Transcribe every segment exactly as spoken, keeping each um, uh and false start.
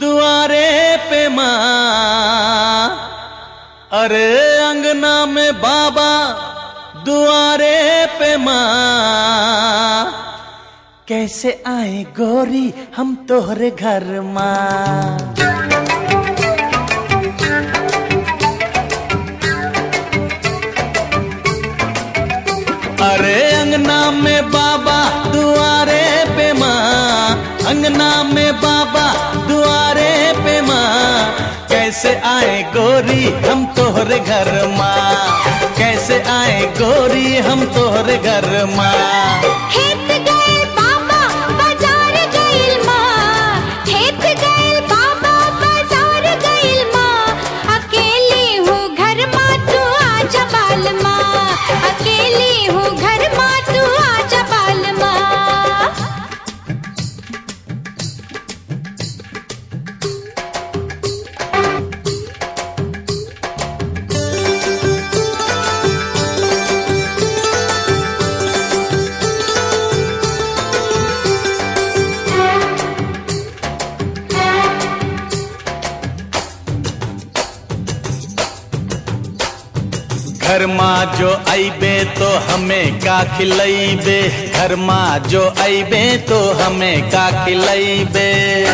दुआरे पे माँ, अरे अंगना में बाबा दुआरे पे माँ। कैसे आए गोरी हम तोहरे घर माँ। अरे अंगना में बाबा दुआरे पे माँ, अंगना में बाबा दुआरे पे माँ। कैसे आए गोरी हम तोहरे घर माँ, कैसे आए गोरी हम तोहरे घर माँ। खेत गए बाबा बाजार गइल माँ, खेत गए बाबा बाजार गइल माँ। अकेली हूँ घर माँ तू आजा बाल माँ, अकेली हूँ घर माँ तू आजा बाल माँ। घर माँ जो आईबे तो हमें का खिलैबे, घर माँ जो आईबे तो हमें का खिलैबे।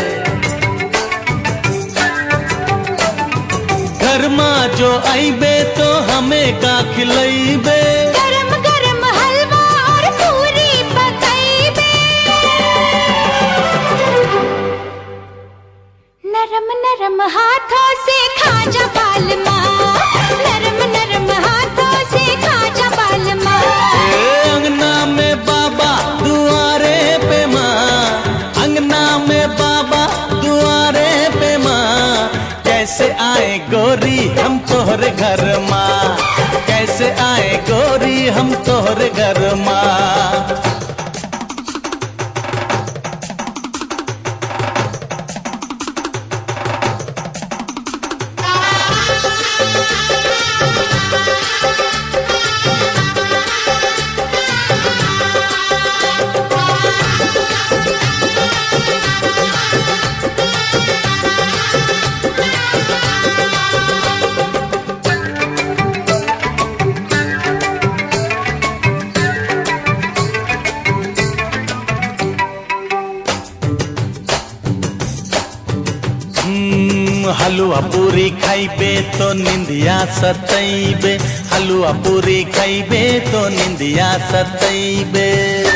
घर माँ जो आईबे तो हमें का खिलैबे। गरम गरम हलवा और पूरी पकैबे, नरम नरम हाथों से खाजा बाल माँ, नरम नरम हाथों से खाजा बाल माँ। अंगना में बाबा दुआरे पे माँ, अंगना में बाबा दुआरे पे माँ। कैसे आए गोरी हम तोहरे घर माँ, कैसे आए गोरी हम तोहरे घर माँ। हलुआ पूरी खाइबे तो निंदिया सतैबे, हलुआ पूरी खाइबे तो निंदिया सतैबे।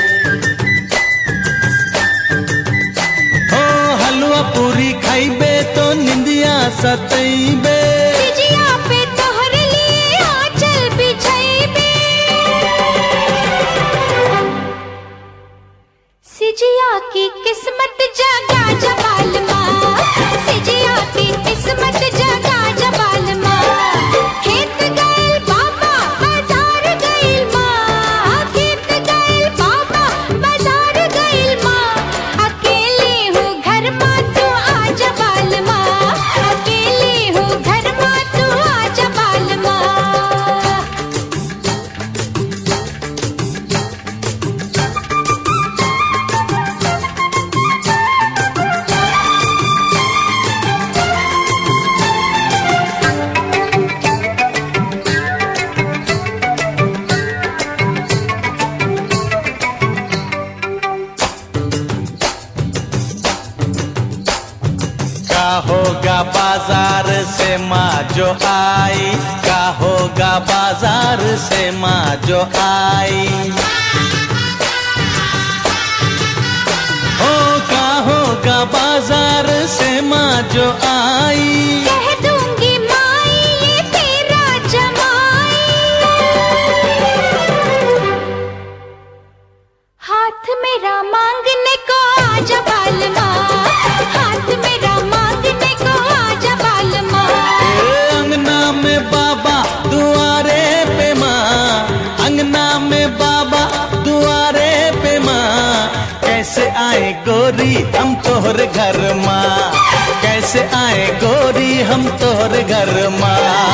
हो हलुआ पूरी खाइबे तो निंदिया सतैबे। सिजिया पे तोहरे लिए आंचल बिछैबे, सिजिया की किस्मत जगा जबाल माँ, सिजिया की किस्मत जगा जबाल माँ। खेत गए बाबा बाजार गइल माँ, खेत गए बाबा बाजार गइल माँ। अकेली हूँ घर माँ तू आजा बाल माँ, अकेली हूँ घर माँ तू आजा बाल माँ। का होगा बाजार से माँ जो आई, का होगा बाजार से माँ जो आई। हो का होगा बाजार से माँ जो आई। कह दूंगी माई ये तेरा जमाई, हाथ मेरा मांगने को आजा बाल माँ, हाथ मेरा मांगने को आजा बाल माँ। अंगना में बाबा दुआरे पे माँ, अंगना में बाबा दुआरे पे माँ। कैसे आए गोरी हम तोहरे घर माँ, कैसे आए गोरी हम तोहरे घर माँ।